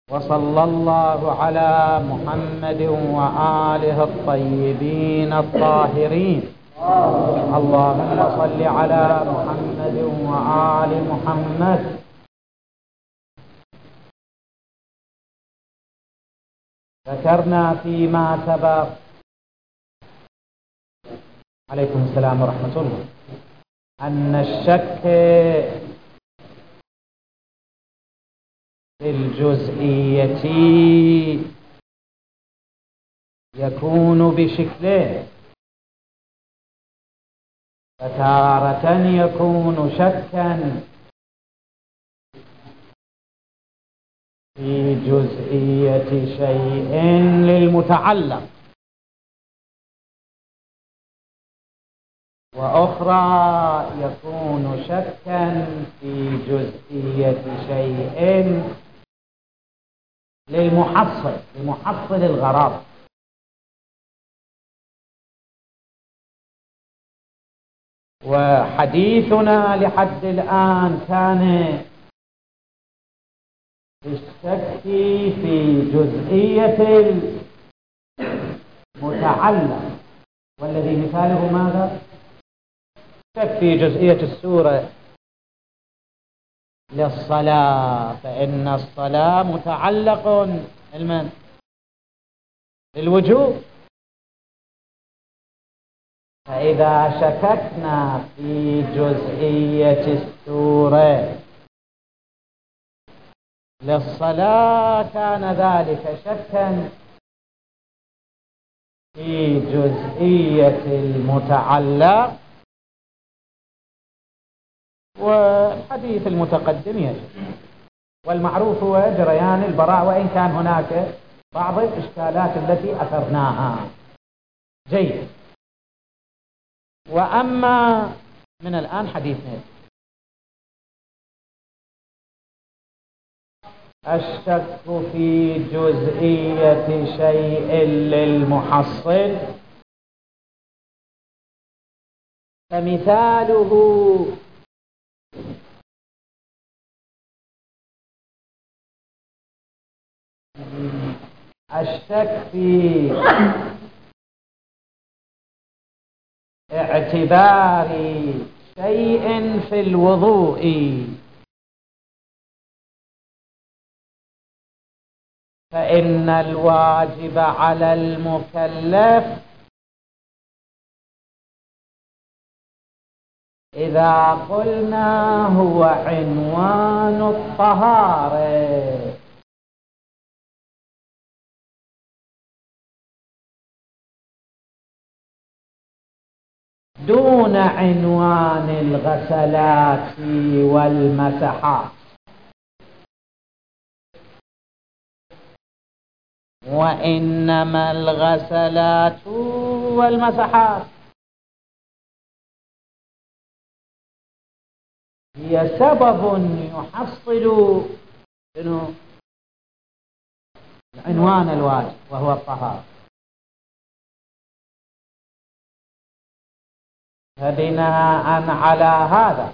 وصلى الله على محمد وآله الطيبين الطاهرين. اللهم صل على محمد وآل محمد. ذكرنا فيما سبق عليكم السلام ورحمة الله أن الشك في الجزئية يكون بشكلين، فتارة يكون شكا في جزئية شيء للمتعلق، وأخرى يكون شكا في جزئية شيء لمحصل الغرض. وحديثنا لحد الآن كان في الشك في جزئية المتعلق، والذي مثاله ماذا؟ شك في جزئية السورة للصلاة، فإن الصلاة متعلق بالوجوب، فإذا شككنا في جزئية السورة للصلاة كان ذلك شكا في جزئية المتعلق. والحديث المتقدم يجب، والمعروف هو جريان البراء، وإن كان هناك بعض الإشكالات التي أثرناها. جيد. وأما من الآن حديثنا الشك في جزئية شيء للمحصل، فمثاله الشك في اعتبار شيء في الوضوء، فإن الواجب على المكلف إذا قلنا هو عنوان الطهارة، دون عنوان الغسلات والمسحات. وإنما الغسلات والمسحات هي سبب يحصل عنوان الواجب وهو الطهارة. فبناء على هذا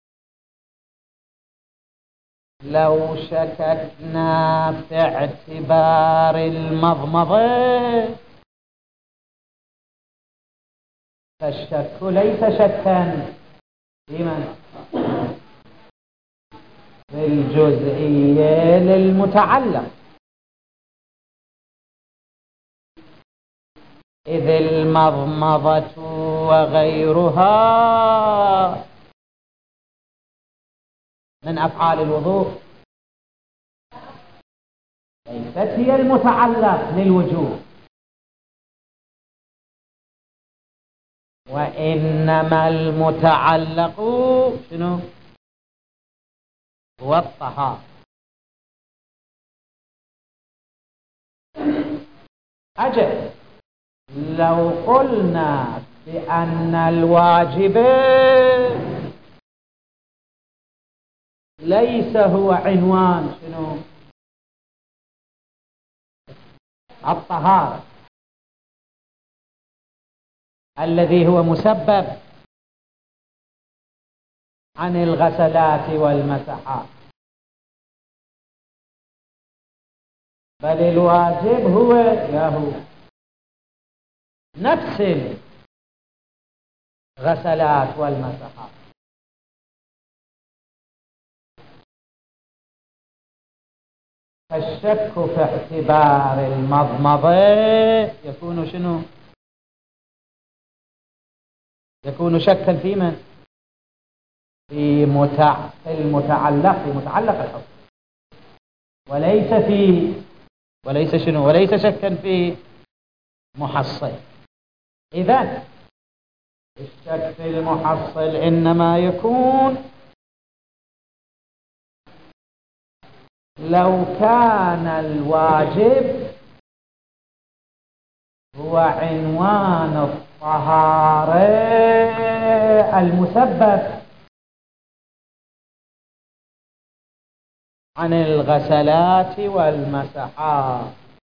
لو شككنا في اعتبار المضمضة فالشك ليس شكا في الجزئية للمتعلق، إذ المضمضة وغيرها من أفعال الوضوء ليست هي المتعلق للوجوب، وإنما المتعلق شنو؟ هو الطهارة. أجل لو قلنا بأن الواجب ليس هو عنوان شنو؟ الطهارة، الذي هو مسبب عن الغسلات والمسحات، بل الواجب هو له نفس الغسلات والمسحات. فالشك في اعتبار المضمضة يكون شنو؟ يكون شكا في من؟ في المتعلق، في متعلق الحكم، وليس شنو؟ وليس شكا في محصل. إذن الشك في المحصل إنما يكون لو كان الواجب هو عنوان الطهارة المسبب عن الغسلات والمسحات.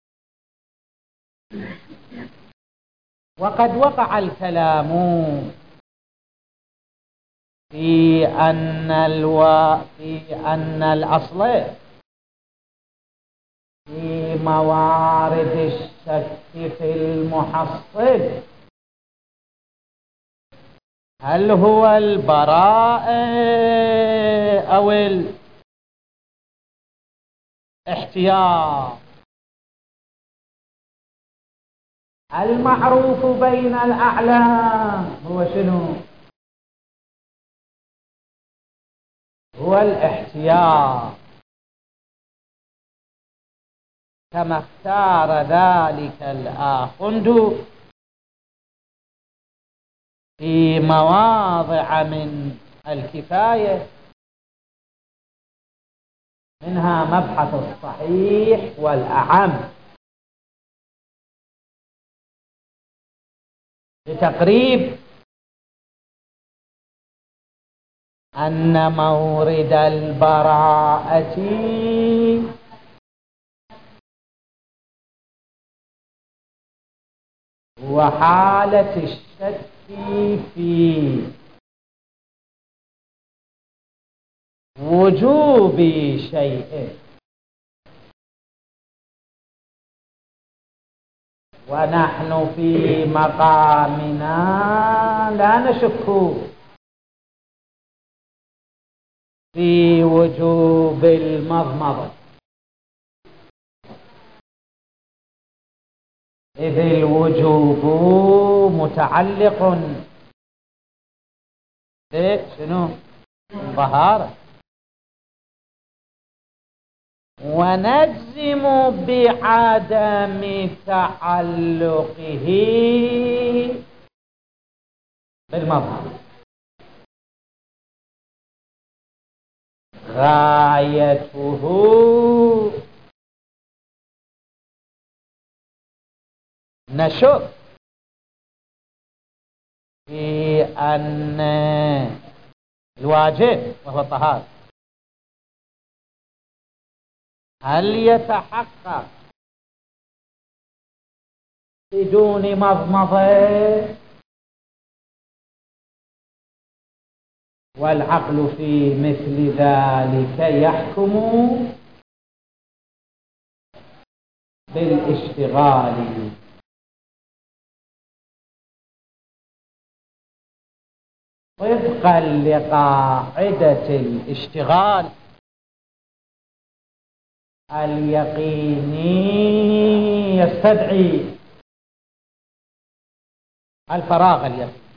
وقد وقع الكلام في أن الأصل في موارد الشك في المحصل هل هو البراءة أو الاحتياط. المعروف بين الأعلام هو شنو؟ هو الاحتياط، كما اختار ذلك الآخوند في مواضع من الكفاية، منها مبحث الصحيح والأعم، لتقريب أن مورد البراءة وحالة الشك في وجوب شيء، ونحن في مقامنا لا نشك في وجوب المضمضة، إذ الوجوب متعلق بشنو؟ طهارة. ونجزم بعدم تعلقه بالمضمضة. غايته نشك في أن الواجب وهو الطهارة هل يتحقق بدون مضمضة، والعقل في مثل ذلك يحكم بالاشتغال. وفقا لقاعدة الاشتغال اليقيني يستدعي الفراغ اليقيني،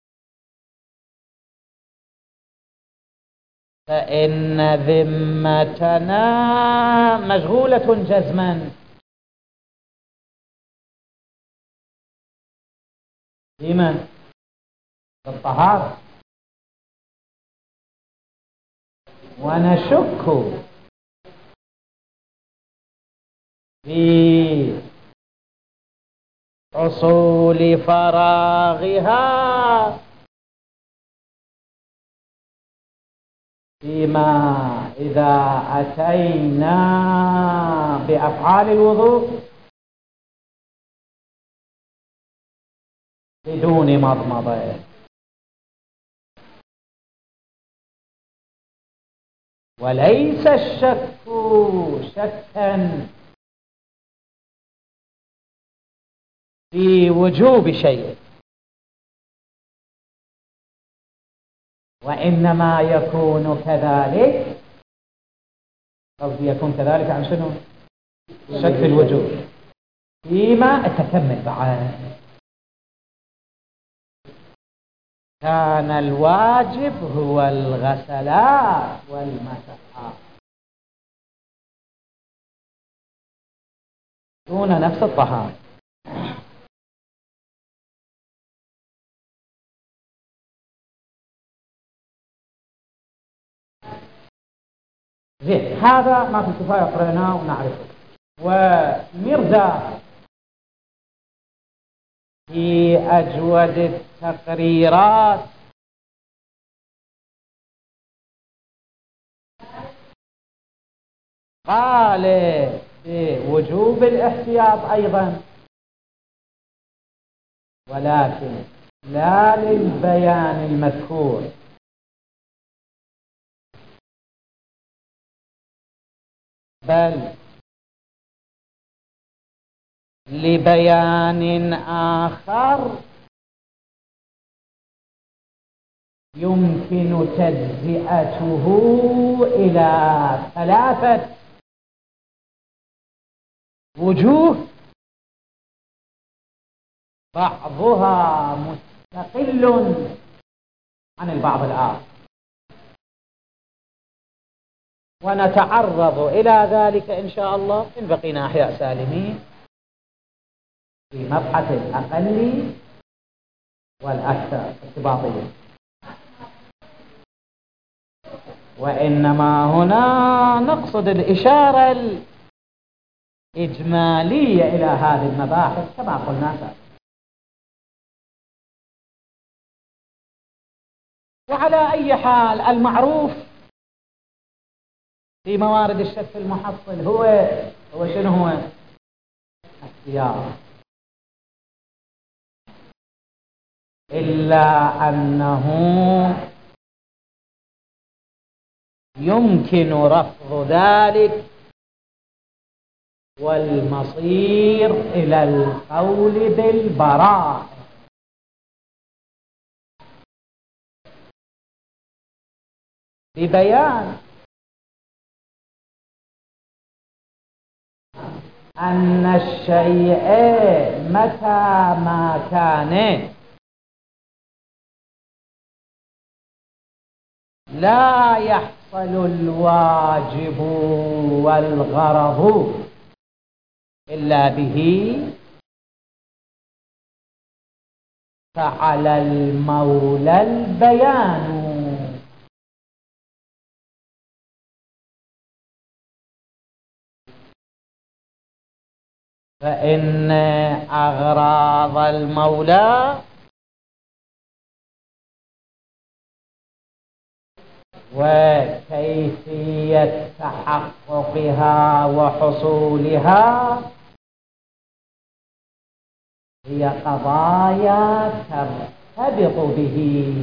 فإن ذمتنا مشغولة جزما بمن؟ بالطهارة. ونشك في حصول فراغها فيما إذا أتينا بأفعال الوضوء بدون مضمضة. وليس الشك شكا في وجوب شيء، وإنما يكون كذلك، قصدي يكون كذلك عن شنو؟ شك في الوجوب فيما أتكمل بعد كان الواجب هو الغسلات والمسحات دون نفس الطهارة. زين، هذا ما في الكفاية قرأناه ونعرفه. وميرزا في أجود التقريرات قال بوجوب الاحتياط أيضا، ولكن لا للبيان المذكور، بل لبيان آخر يمكن تجزئته إلى 3 وجوه، بعضها مستقل عن البعض الآخر، ونتعرض إلى ذلك إن شاء الله إن بقينا أحياء سالمين في مبحث الأقل والأكثر ارتباطيا. وإنما هنا نقصد الإشارة الإجمالية إلى هذه المباحث كما قلنا سابقا. وعلى أي حال المعروف في موارد الشك المحصل هو شنو هو؟ السياق، إلا أنه يمكن رفض ذلك والمصير إلى القول بالبراءة، ببيان أن الشيء متى ما كان لا يحصل الواجب والغرض إلا به، فعلى المولى البيان. فإن أغراض المولى وكيفية تحققها وحصولها هي قضايا ترتبط به.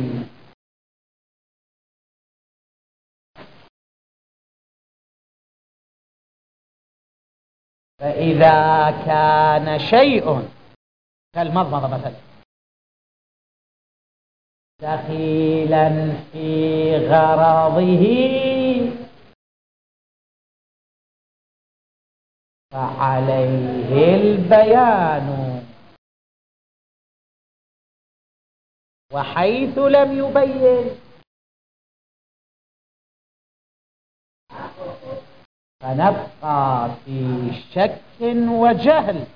فإذا كان شيء كالمضمضة مثلا دخيلا في غرضه فعليه البيان، وحيث لم يبين فنبقى في شك وجهل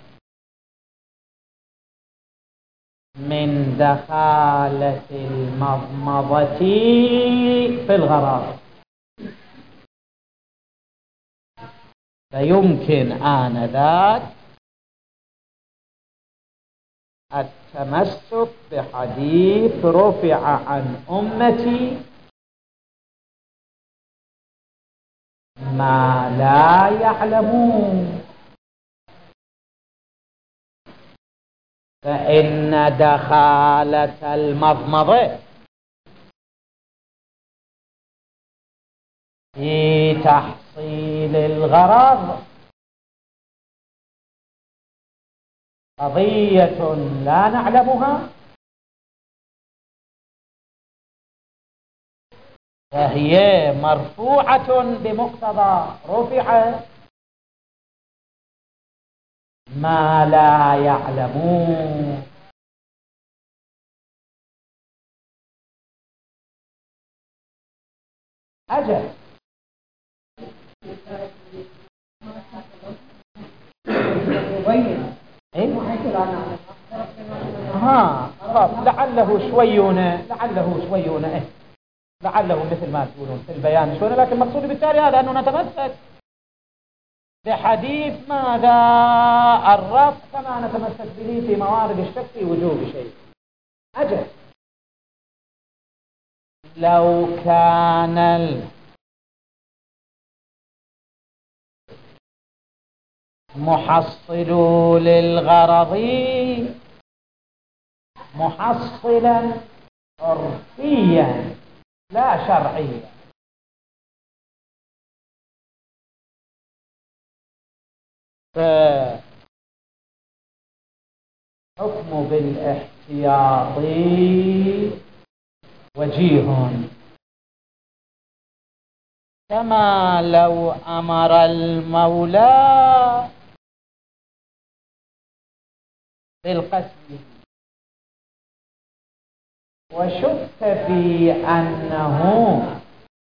من دخالة المضمضة في الغرض، فيمكن آنذاك التمسك بحديث رفع عن أمتي ما لا يعلمون، فإن دخالة المضمضة في تحصيل الغرض قضية لا نعلمها فهي مرفوعة بمقتضى رفع ما لا يعلمون. أجل لعله شويونه لعله مثل ما تقولون في البيان شوية، لكن المقصود بالتالي هذا أنه نتمسك بحديث ماذا الرفع كما نتمسك به في موارد الشك في وجوب شيء. أجل لو كان المحصل للغرض محصلا عرفيا لا شرعيا، فحكم بالاحتياط وجيه، كما لو أمر المولى بالقتل وشك في أنه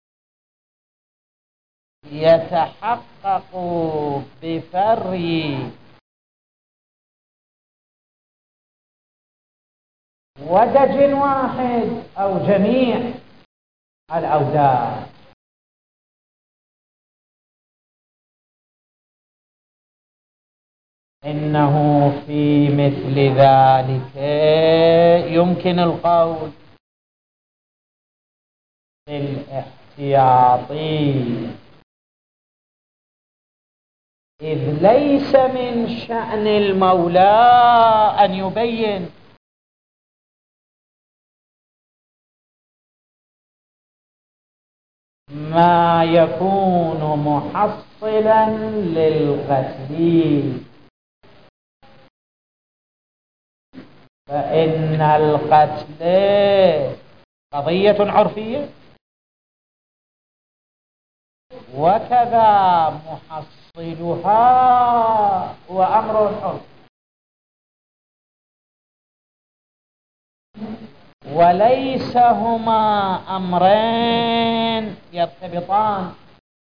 يتحقق بفر ودج واحد أو جميع الأوداج. إنه في مثل ذلك يمكن القول بالاحتياطي، إذ ليس من شأن المولى أن يبين ما يكون محصلا للقتل، فإن القتل قضية عرفية وكذا محصلها هو أمر عرفي، وليس هما أمرين يرتبطان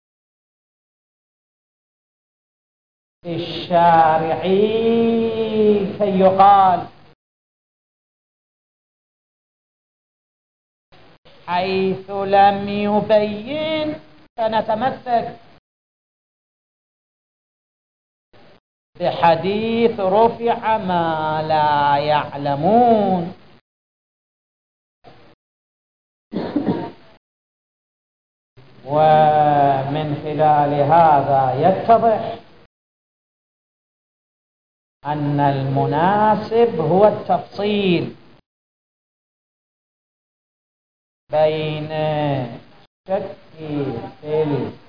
بالشارع كي يقال حيث لم يبين فنتمسك بحديث رفع ما لا يعلمون. ومن خلال هذا يتضح أن المناسب هو التفصيل بين الشك في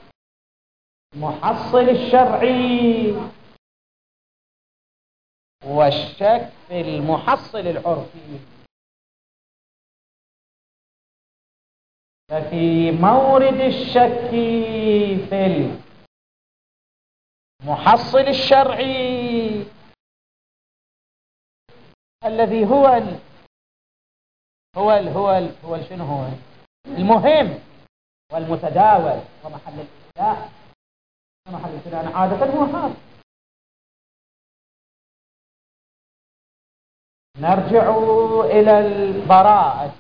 المحصل الشرعي والشك في المحصل العرفي. ففي مورد الشك في المحصل الشرعي الذي شنو هو المهم والمتداول ومحل الابتلاء، عادة هو هذا. نرجع إلى البراءة،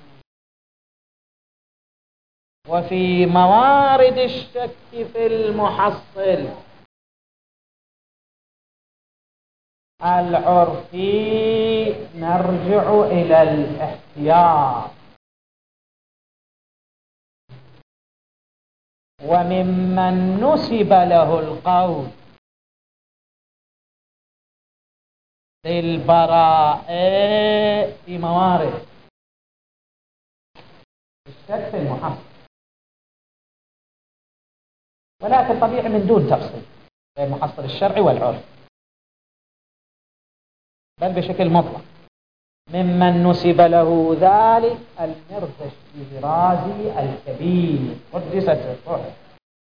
وفي موارد الشك في المحصل العرفي نرجع إلى الاحتياط، وممن نسب له القول بالبراءة في موارد الشك في المحصل، ولكن طبيعي من دون تفصيل بين المحصل الشرعي والعرفي. بل بشكل مطلق، ممن نسب له ذلك المرزا الشيرازي الكبير قدست روحه،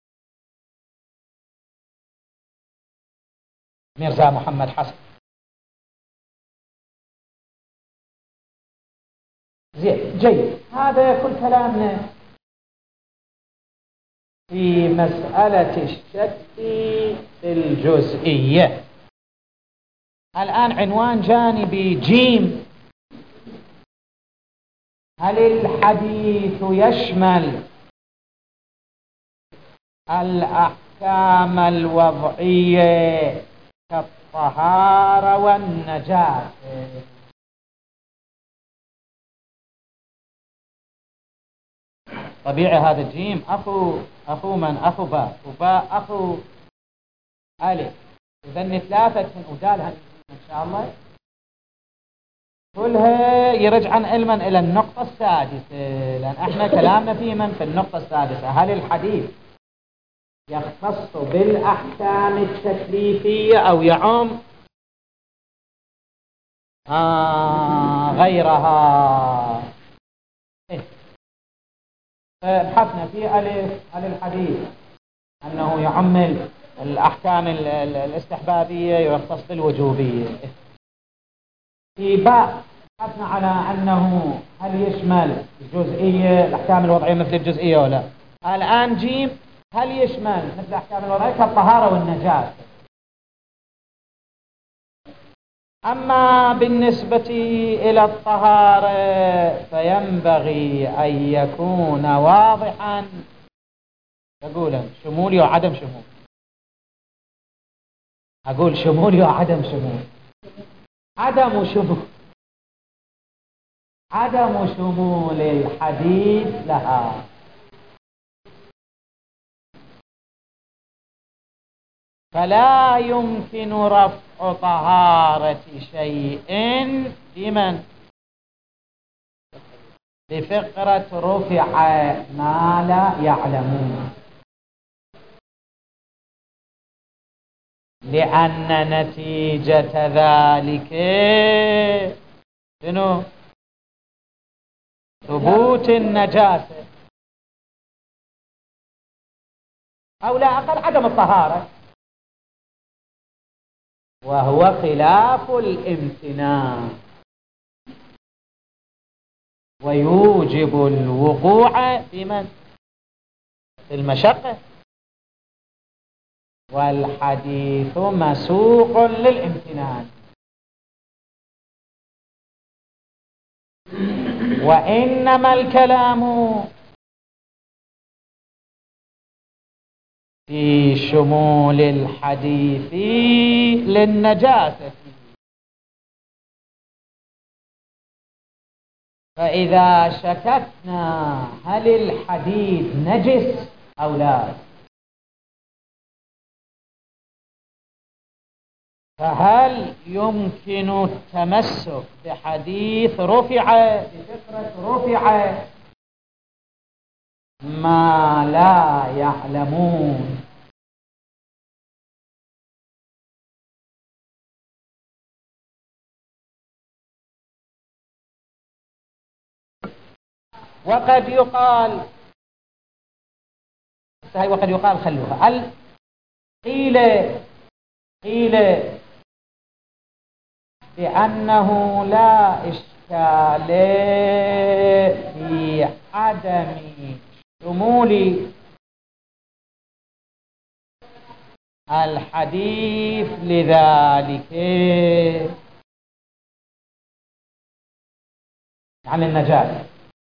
ميرزا محمد حسن. زين، جيد. هذا كل كلامنا في مسألة الشك في الجزئية. الآن عنوان جانبي جيم: هل الحديث يشمل الأحكام الوضعية كالطهارة والنجاسة؟ طبيعي هذا الجيم أخو من؟ أخو باء، وباء أخو ألف، إذن ثلاثة ودالها إن شاء الله كلها يرجع علما إلى النقطة السادسة، لأن احنا كلامنا في من؟ في النقطة السادسة. هل الحديث يختص بالأحكام التكليفية أو يعم غيرها؟ بحثنا في ألف هل الحديث أنه يعم الأحكام الاستحبابية ويختص بالوجوبية. في باء بحثنا على أنه هل يشمل الجزئية الأحكام الوضعية مثل الجزئية ولا. الآن جيم: هل يشمل مثل الأحكام الوضعية كالطهارة والنجاسة؟ أما بالنسبة إلى الطهارة فينبغي أن يكون واضحا، أقول شمولي وعدم شمول، أقول شمولي وعدم شمول. عدم شمول الحديث لها، فلا يمكن رفع طهارة شيء بمن؟ بفقرة رفع ما لا يعلمون، لأن نتيجة ذلك شنو؟ ثبوت النجاسة، أو لا أقل عدم الطهارة، وهو خلاف الامتناع ويوجب الوقوع في المشقة، والحديث مسوق للامتنان. وإنما الكلام في شمول الحديث للنجاسة، فإذا شككنا هل الحديث نجس أو لا، فهل يمكن التمسك بحديث بفكرة رفع ما لا يعلمون؟ وقد يقال خلوها. قيل بأنه لا إشكال في عدم شمول الحديث لذلك، عن النجاسة،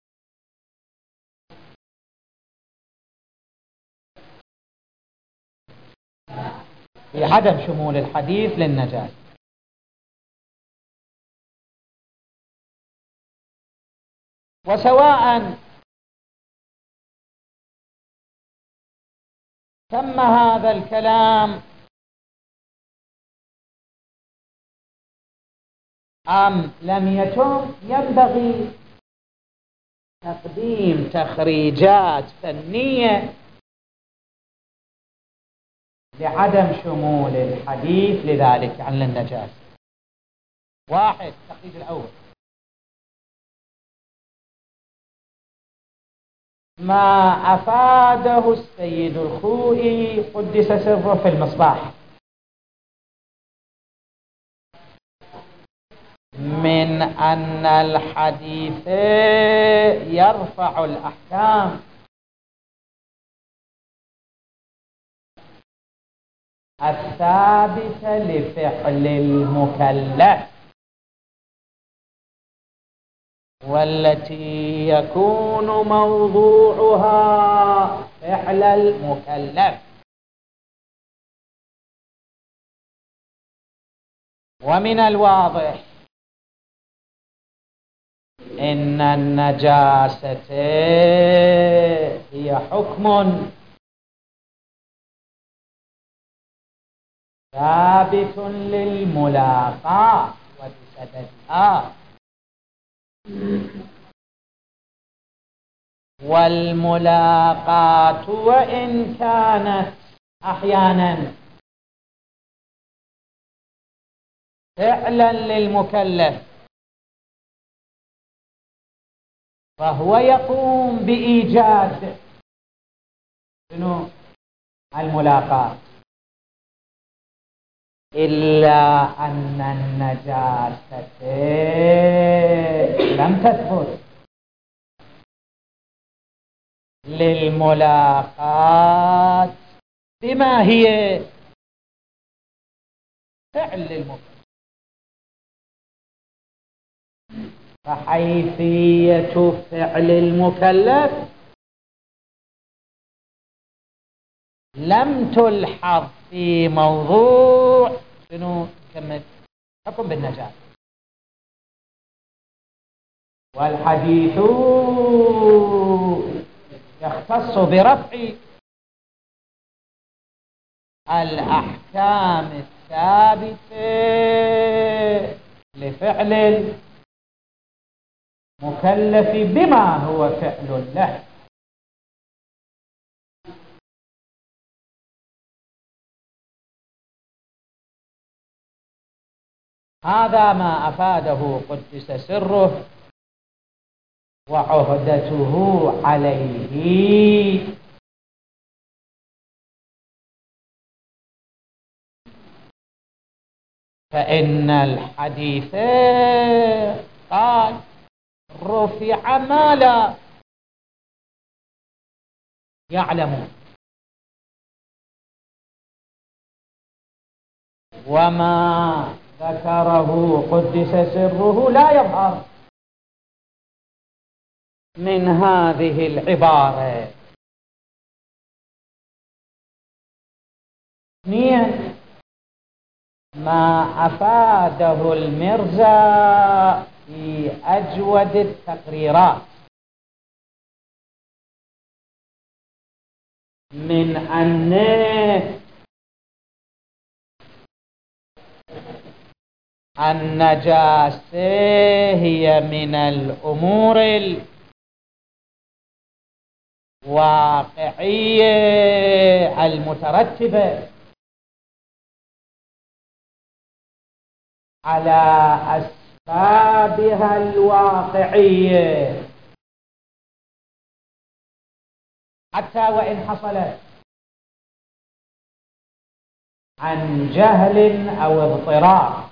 في عدم شمول الحديث للنجاسة. وسواء تم هذا الكلام أم لم يتم، ينبغي تقديم تخريجات فنية لعدم شمول الحديث لذلك عن النجاسة. واحد، التقييد الأول: ما أفاده السيد الخوئي قدس سره في المصباح من أن الحديث يرفع الأحكام الثابتة لفعل المكلف، والتي يكون موضوعها فعل المكلف. ومن الواضح إن النجاسة هي حكم ثابت للملاقاة وبسببها، والملاقاة وإن كانت أحيانا فعلا للمكلف فهو يقوم بإيجاد الملاقاة، إلا أن النجاسة لم تثبت للملاقاة بما هي فعل المكلف. فحيثية فعل المكلف لم تلحظ في موضوع كمل حكم بالنجاسة. والحديث يختص برفع الأحكام الثابتة لفعل المكلف بما هو فعل له. هذا ما أفاده قدس سره وعهدته عليه. فإن الحديث قال رفع ما لا يعلمون، وما ذكره قدس سره لا يظهر من هذه العبارة. اثنين، ما أفاده المرزا في أجود التقريرات من أن النجاسة هي من الأمور الواقعية المترتبة على أسبابها الواقعية، حتى وإن حصلت عن جهل أو اضطرار.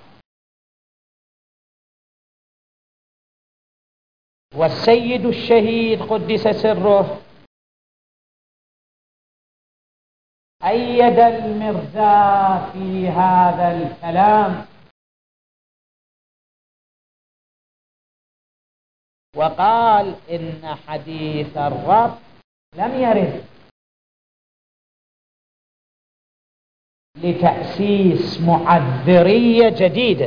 والسيد الشهيد قدس سره أيد المرزا في هذا الكلام، وقال إن حديث الرب لم يرد لتأسيس معذرية جديدة،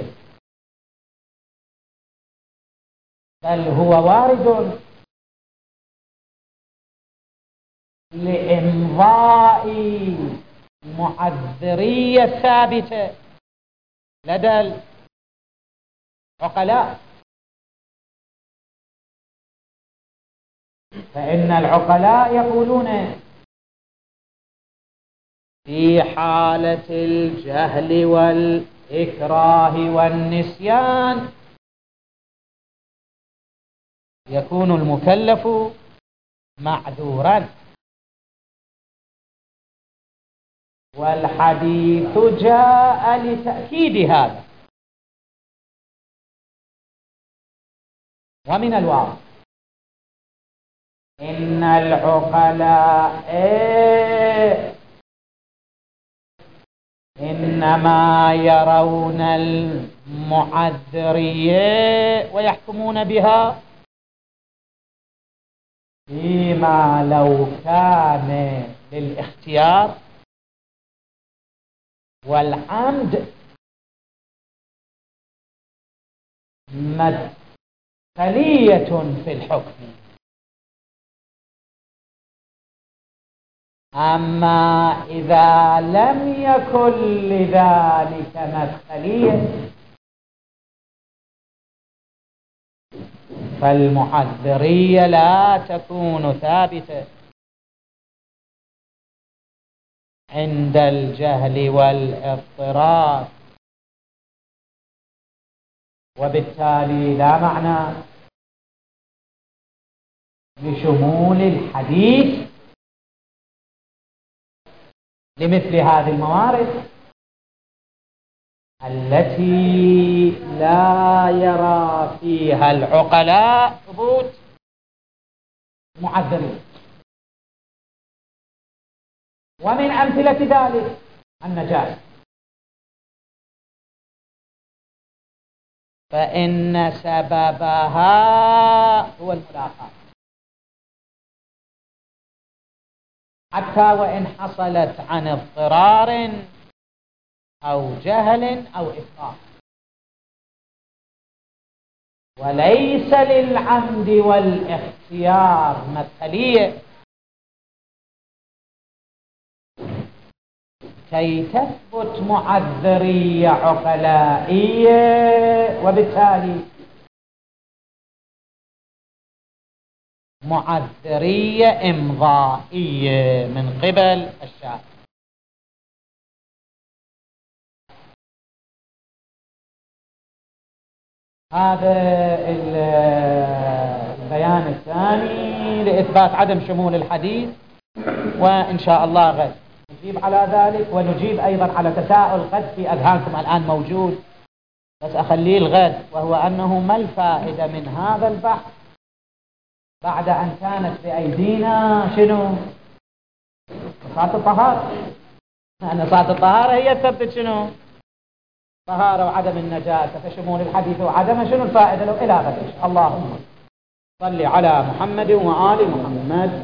بل هو وارد لإمضاء معذرية ثابتة لدى العقلاء. فإن العقلاء يقولون في حالة الجهل الإكراه والنسيان يكون المكلف معذورا. والحديث جاء لتأكيد هذا. ومن الواضح إن العقلاء إنما يرون المعذرية ويحكمون بها فيما لو كان للاختيار والعمد مدخلية في الحكم. أما إذا لم يكن لذلك مدخلية فالمعذرية لا تكون ثابتة عند الجهل والاضطرار، وبالتالي لا معنى لشمول الحديث لمثل هذه الموارد التي لا يرى فيها العقلاء ثبوت معذرين. ومن أمثلة ذلك النجاسة، فإن سببها هو الملاقاة، حتى وإن حصلت عن اضطرار أو جهل أو إكراه، وليس للعمد والاختيار مدخلية كي تثبت معذرية عقلائية، وبالتالي معذرية إمضائية من قبل الشارع. هذا البيان الثاني لإثبات عدم شمول الحديث، وإن شاء الله غد نجيب على ذلك، ونجيب أيضا على تساؤل قد في أذهانكم الآن موجود بس أخليه الغد، وهو أنه ما الفائدة من هذا البحث بعد أن كانت بأيدينا شنو؟ صلاة الطهارة. أن صلاة الطهارة هي تثبت شنو؟ طهارة وعدم النجاسة، فشمول الحديث وعدم شنو الفائدة لو إلى غد. اللهم صل على محمد وآل محمد.